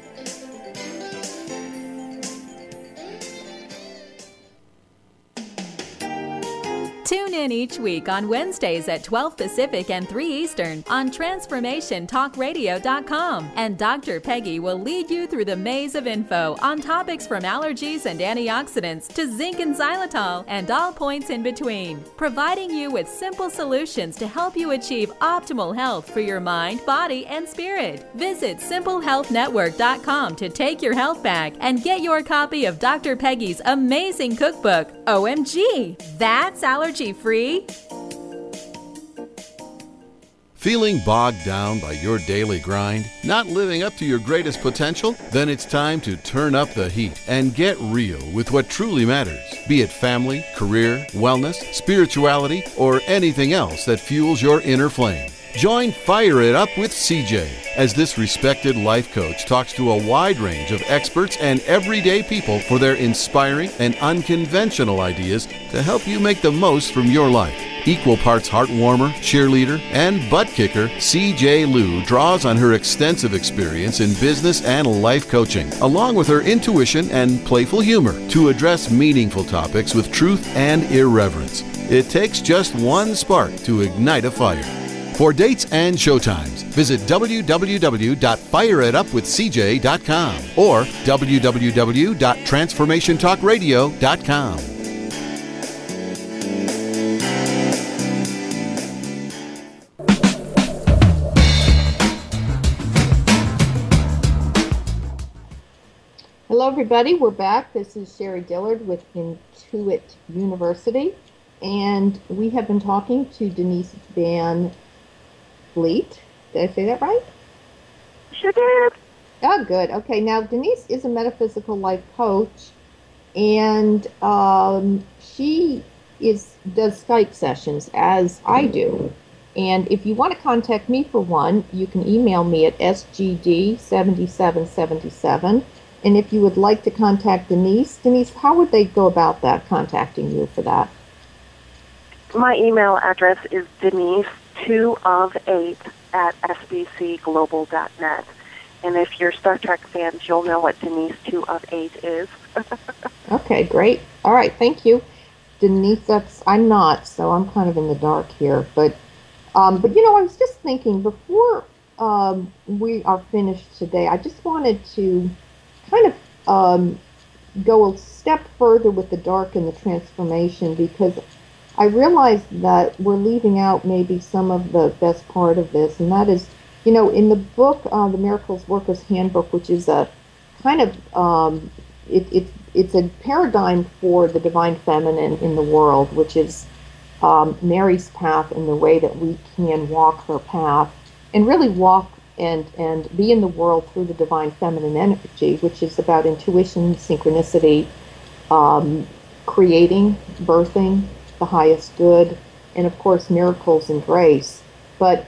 Tune in each week on Wednesdays at twelve Pacific and three Eastern on transformation talk radio dot com, and Doctor Peggy will lead you through the maze of info on topics from allergies and antioxidants to zinc and xylitol and all points in between, providing you with simple solutions to help you achieve optimal health for your mind, body, and spirit. Visit simple health network dot com to take your health back and get your copy of Doctor Peggy's amazing cookbook. O M G, that's allergy free. Feeling bogged down by your daily grind? Not living up to your greatest potential? Then it's time to turn up the heat and get real with what truly matters. Be it family, career, wellness, spirituality, or anything else that fuels your inner flame. Join Fire It Up with C J as this respected life coach talks to a wide range of experts and everyday people for their inspiring and unconventional ideas to help you make the most from your life. Equal parts heartwarmer, cheerleader, and butt kicker, C J Liu draws on her extensive experience in business and life coaching, along with her intuition and playful humor, to address meaningful topics with truth and irreverence. It takes just one spark to ignite a fire. For dates and showtimes, visit w w w dot fire it up with c j dot com or w w w dot transformation talk radio dot com. Hello, everybody. We're back. This is Sherry Dillard with Intuit University, and we have been talking to Denise Van Vliet. Did I say that right? Sure did. Oh, good. Okay, now Denise is a metaphysical life coach, and um, she is does Skype sessions, as I do. And if you want to contact me for one, you can email me at s g d seven seven seven seven. And if you would like to contact Denise, Denise, how would they go about that, contacting you for that? My email address is Denise two of eight at s b c global dot net. And if you're Star Trek fans, you'll know what Denise two of eight is. Okay, great. All right, thank you. Denise, that's, I'm not, so I'm kind of in the dark here. But, um, but you know, I was just thinking, before um, we are finished today, I just wanted to kind of um, go a step further with the dark and the transformation, because I realize that we're leaving out maybe some of the best part of this, and that is, you know, in the book, uh, The Miracles Worker's Handbook, which is a kind of, um, it, it, it's a paradigm for the divine feminine in the world, which is um, Mary's path and the way that we can walk her path and really walk and and be in the world through the divine feminine energy, which is about intuition, synchronicity, um, creating, birthing, the highest good, and of course miracles and grace. But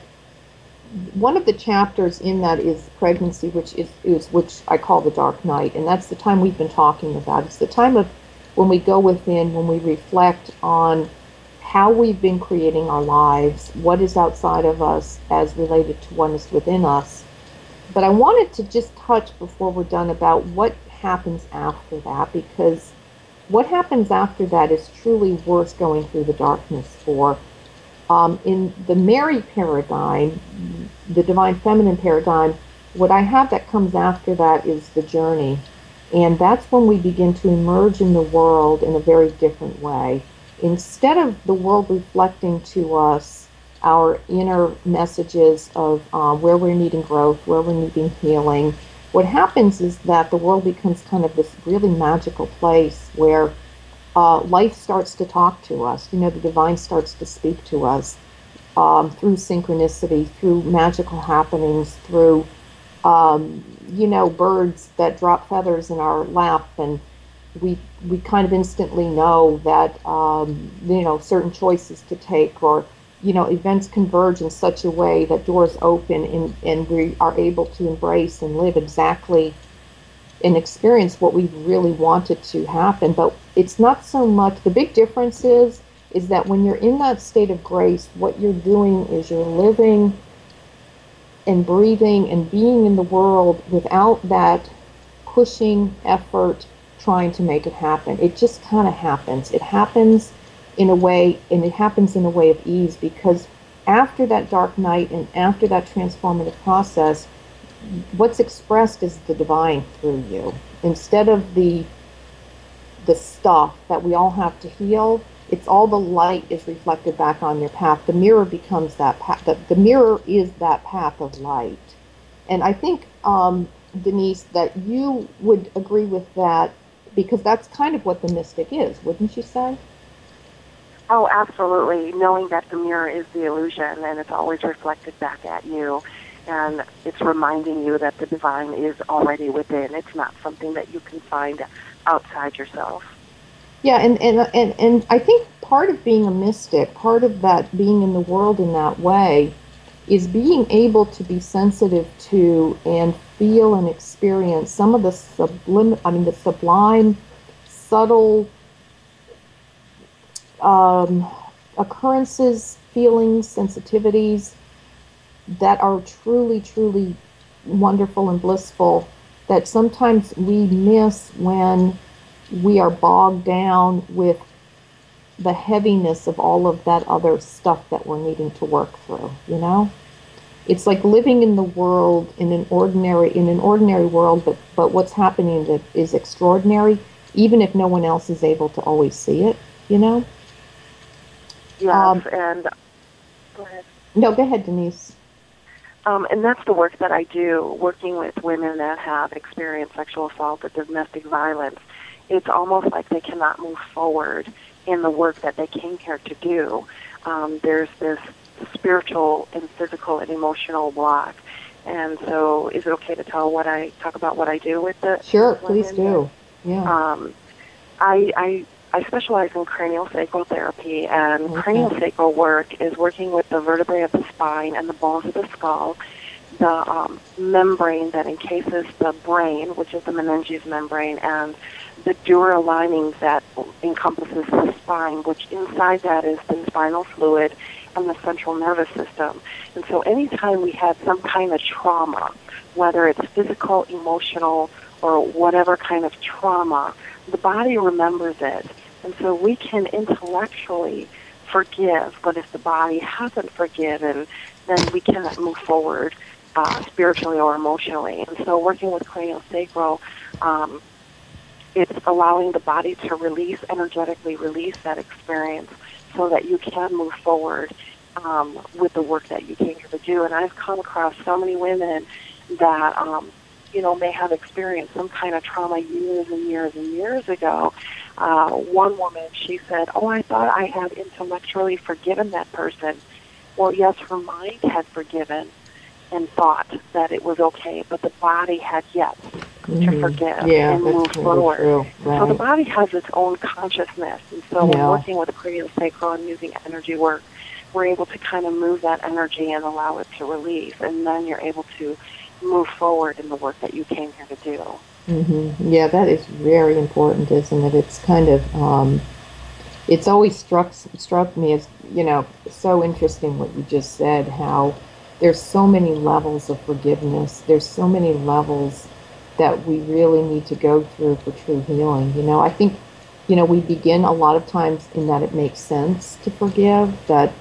one of the chapters in that is pregnancy, which is, is which I call the dark night, and that's the time we've been talking about. It's the time of when we go within, when we reflect on how we've been creating our lives, what is outside of us as related to what is within us. But I wanted to just touch before we're done about what happens after that, because what happens after that is truly worth going through the darkness for. Um, in the Mary paradigm, the divine feminine paradigm, what I have that comes after that is the journey. And that's when we begin to emerge in the world in a very different way. Instead of the world reflecting to us our inner messages of uh, where we're needing growth, where we're needing healing, what happens is that the world becomes kind of this really magical place where uh, life starts to talk to us. You know, the divine starts to speak to us um, through synchronicity, through magical happenings, through, um, you know, birds that drop feathers in our lap, and we we kind of instantly know that, um, you know, certain choices to take, or, you know, events converge in such a way that doors open and, and we are able to embrace and live exactly and experience what we really wanted to happen. But it's not so much, the big difference is, is that when you're in that state of grace, what you're doing is you're living and breathing and being in the world without that pushing effort, trying to make it happen. It just kind of happens. It happens in a way, and it happens in a way of ease, because after that dark night and after that transformative process, what's expressed is the divine through you. Instead of the the stuff that we all have to heal, it's all the light is reflected back on your path. The mirror becomes that path. The, the mirror is that path of light. And I think, um, Denise, that you would agree with that, because that's kind of what the mystic is, wouldn't you say? Oh, absolutely. Knowing that the mirror is the illusion and it's always reflected back at you, and it's reminding you that the divine is already within. It's not something that you can find outside yourself. Yeah, and, and, and, and I think part of being a mystic, part of that being in the world in that way, is being able to be sensitive to and feel and experience some of the sublim, I mean the sublime, subtle um, occurrences, feelings, sensitivities that are truly, truly wonderful and blissful, that sometimes we miss when we are bogged down with the heaviness of all of that other stuff that we're needing to work through, you know? It's like living in the world, in an ordinary, in an ordinary world, but, but what's happening that is extraordinary, even if no one else is able to always see it, you know? Yes, um, and... Go ahead. No, go ahead, Denise. Um, and that's the work that I do, working with women that have experienced sexual assault or domestic violence. It's almost like they cannot move forward in the work that they came here to do. Um, there's this spiritual and physical and emotional block. And so is it okay to tell what I talk about what I do with the Sure, please do. Yeah. Um, I, I I specialize in craniosacral therapy, and Okay. craniosacral work is working with the vertebrae of the spine and the bones of the skull, the um, membrane that encases the brain, which is the meninges membrane, and the dura lining that encompasses the spine, which inside that is the spinal fluid and the central nervous system. And so anytime we have some kind of trauma, whether it's physical, emotional, or whatever kind of trauma, the body remembers it. And so we can intellectually forgive, but if the body hasn't forgiven, then we cannot move forward uh, spiritually or emotionally. And so working with craniosacral, um, it's allowing the body to release, energetically release that experience so that you can move forward um, with the work that you came here to do. And I've come across so many women that, um, you know, may have experienced some kind of trauma years and years and years ago. Uh, one woman, she said, oh, I thought I had intellectually forgiven that person. Well, yes, her mind had forgiven and thought that it was okay, but the body had yet Mm-hmm. to forgive Yeah, and that's move totally forward. true. Right. So the body has its own consciousness, and so Yeah. when working with craniosacral and using energy work, we're able to kind of move that energy and allow it to release, and then you're able to move forward in the work that you came here to do. Mm-hmm. Yeah, that is very important, isn't it? It's kind of, um, it's always struck struck me as, you know, so interesting what you just said, how there's so many levels of forgiveness. There's so many levels that we really need to go through for true healing. You know, I think, you know, we begin a lot of times in that it makes sense to forgive, that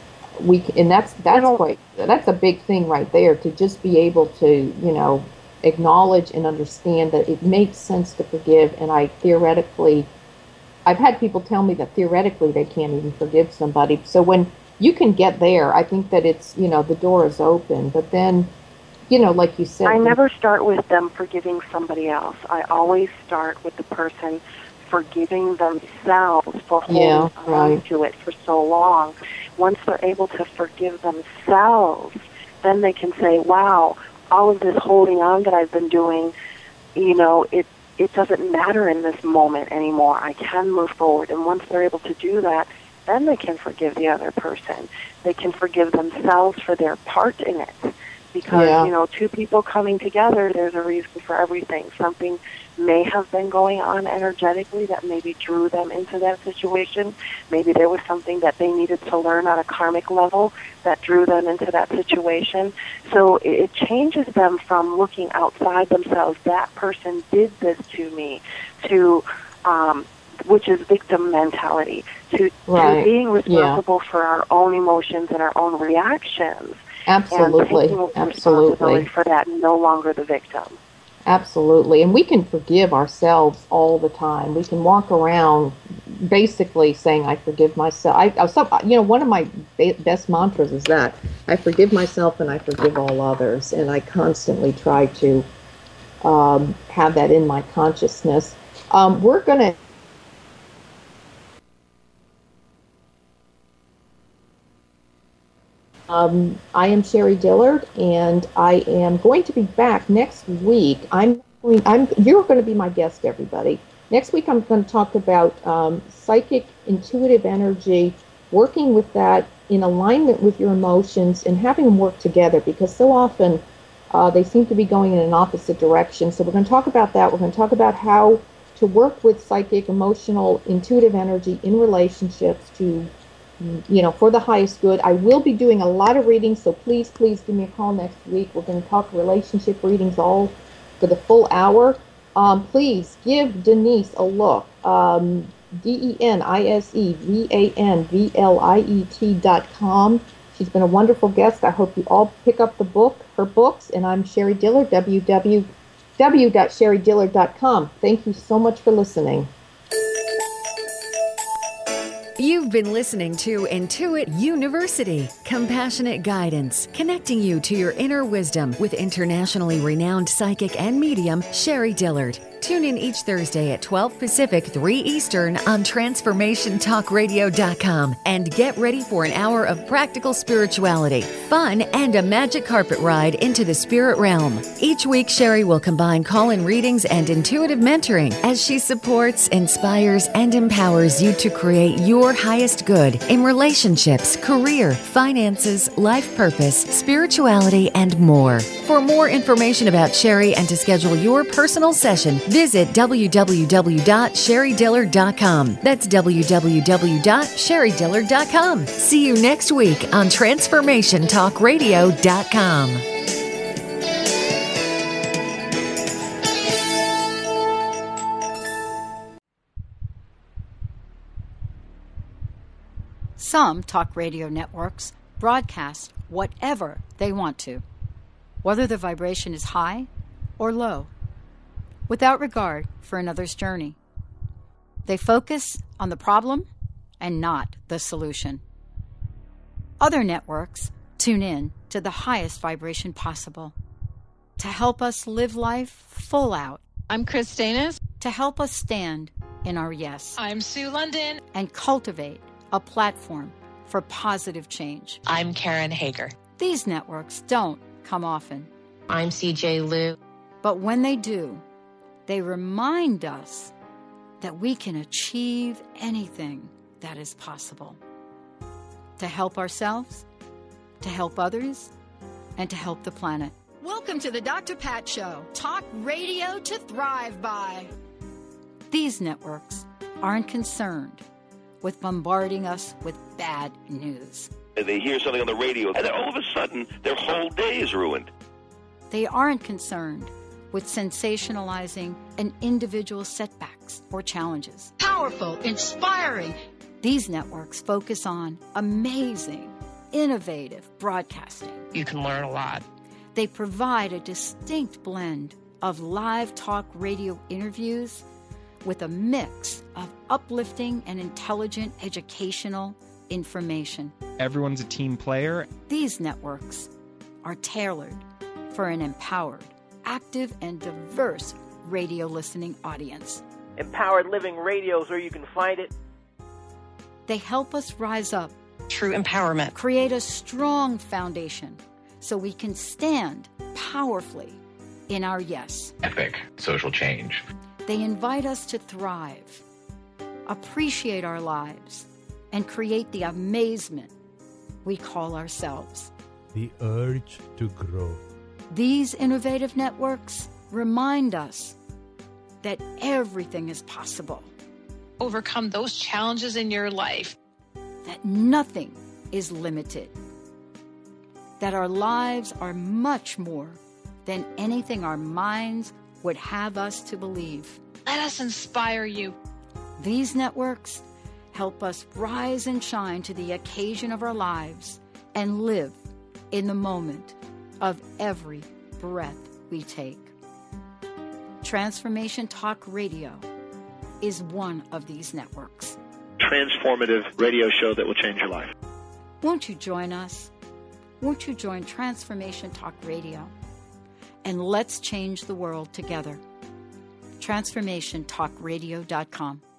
we, and that's, that's quite, that's a big thing right there, to just be able to, you know, acknowledge and understand that it makes sense to forgive. And I theoretically, I've had people tell me that theoretically they can't even forgive somebody. So when you can get there, I think that it's, you know, the door is open. But then, you know, like you said, I never start with them forgiving somebody else. I always start with the person forgiving themselves for holding Yeah, on right. to it for so long. Once they're able to forgive themselves, then they can say, wow, all of this holding on that I've been doing, you know, it, it doesn't matter in this moment anymore. I can move forward. And once they're able to do that, then they can forgive the other person. They can forgive themselves for their part in it. Because, Yeah. you know, two people coming together, there's a reason for everything. Something may have been going on energetically that maybe drew them into that situation. Maybe there was something that they needed to learn on a karmic level that drew them into that situation. So it, it changes them from looking outside themselves, that person did this to me, to, um, which is victim mentality, to, Right. to being Yeah. responsible for our own emotions and our own reactions. Absolutely, And taking absolutely. responsibility for that, no longer the victim. Absolutely. And we can forgive ourselves all the time. We can walk around basically saying, I forgive myself. I, I some, you know, one of my ba- best mantras is that I forgive myself and I forgive all others. And I constantly try to um, have that in my consciousness. Um, we're going to Um, I am Sherry Dillard, and I am going to be back next week. I'm, going, I'm you're going to be my guest, everybody. Next week, I'm going to talk about um, psychic, intuitive energy, working with that in alignment with your emotions, and having them work together. Because so often uh, they seem to be going in an opposite direction. So we're going to talk about that. We're going to talk about how to work with psychic, emotional, intuitive energy in relationships to, you know, for the highest good. I will be doing a lot of readings, so please, please give me a call next week. We're going to talk relationship readings all for the full hour. Um, please give Denise a look. Um, D E N I S E V A N V L I E T dot com. She's been a wonderful guest. I hope you all pick up the book, her books, and I'm Sherry Dillard, w w w dot sherry dillard dot com. Thank you so much for listening. You've been listening to Intuit University, compassionate guidance, connecting you to your inner wisdom with internationally renowned psychic and medium, Sherry Dillard. Tune in each Thursday at twelve Pacific, three Eastern on Transformation Talk Radio dot com and get ready for an hour of practical spirituality, fun, and a magic carpet ride into the spirit realm. Each week, Sherry will combine call-in readings and intuitive mentoring as she supports, inspires, and empowers you to create your highest good in relationships, career, finances, life purpose, spirituality, and more. For more information about Sherry and to schedule your personal session, visit w w w dot sherry dillard dot com. That's w w w dot sherry dillard dot com. See you next week on Transformation Talk Radio dot com. Some talk radio networks broadcast whatever they want to, whether the vibration is high or low, without regard for another's journey. They focus on the problem and not the solution. Other networks tune in to the highest vibration possible to help us live life full out. I'm Chris Danis. To help us stand in our yes. I'm Sue London. And cultivate a platform for positive change. I'm Karen Hager. These networks don't come often. I'm C J Liu. But when they do, they remind us that we can achieve anything that is possible. To help ourselves, to help others, and to help the planet. Welcome to the Doctor Pat Show. Talk radio to thrive by. These networks aren't concerned with bombarding us with bad news. They hear something on the radio, and then all of a sudden, their whole day is ruined. They aren't concerned with sensationalizing an individual's setbacks or challenges. Powerful, inspiring. These networks focus on amazing, innovative broadcasting. You can learn a lot. They provide a distinct blend of live talk radio interviews with a mix of uplifting and intelligent educational information. Everyone's a team player. These networks are tailored for an empowered, active, and diverse radio listening audience. Empowered Living Radio is where you can find it. They help us rise up. True empowerment. Create a strong foundation so we can stand powerfully in our yes. Epic social change. They invite us to thrive, appreciate our lives, and create the amazement we call ourselves. The urge to grow. These innovative networks remind us that everything is possible. Overcome those challenges in your life. That nothing is limited. That our lives are much more than anything our minds would have us to believe. Let us inspire you. These networks help us rise and shine to the occasion of our lives and live in the moment of every breath we take. Transformation Talk Radio is one of these networks. Transformative radio show that will change your life. Won't you join us? Won't you join Transformation Talk Radio? And let's change the world together. Transformation Talk Radio dot com.